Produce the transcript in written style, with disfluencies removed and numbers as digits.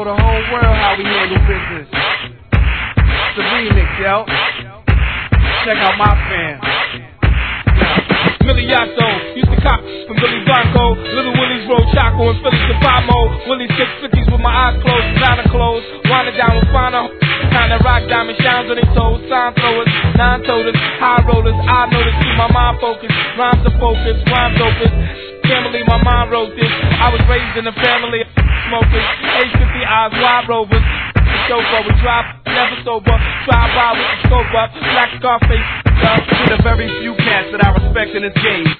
show the whole world how we handle business. It's a remix, yo. Check out my fam. Miliato, used to cop from Billy Blanco, Little Willie's Road, Chaco, and Philly Savamo. Willie 650s with my eyes closed, designer clothes, winding down with finer. Kinda rock diamond shines on their toes, sign throwers, nine-toters, high rollers. I know to keep my mind focused, rhymes are focused, rhymes opus. Family, my mind wrote this. I was raised in a family of smokers, age 50 eyes, wide rovers. The chauffeur would drive, never sober, drive by with the scope up, black Scarface. To the very few cats that I respect in this game.